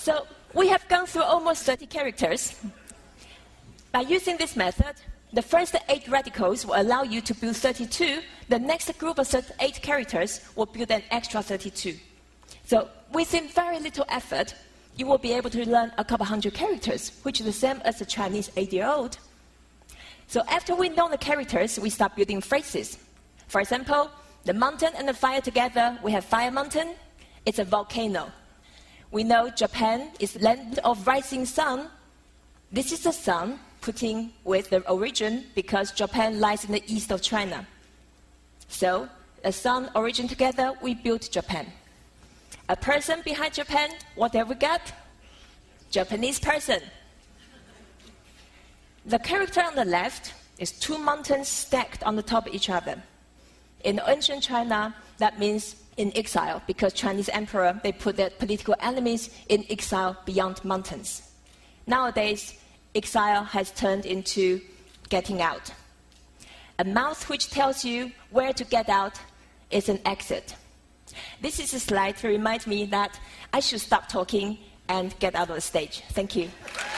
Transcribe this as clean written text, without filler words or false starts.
So we have gone through almost 30 characters. By using this method, the first 8 radicals will allow you to build 32. The next group of 8 characters will build an extra 32. So within very little effort, you will be able to learn a couple hundred characters, which is the same as a Chinese 8-year-old. So after we know the characters, we start building phrases. For example, the mountain and the fire together, we have fire mountain. It's a volcano. We know Japan is land of rising sun. This is the sun putting with the origin because Japan lies in the east of China. So the sun, origin together, we built Japan. A person behind Japan, what have we got? Japanese person. The character on the left is 2 mountains stacked on the top of each other. In ancient China, that means in exile, because Chinese emperor, they put their political enemies in exile beyond mountains. Nowadays, exile has turned into getting out. A mouth which tells you where to get out is an exit. This is a slide to remind me that I should stop talking and get out of the stage. Thank you.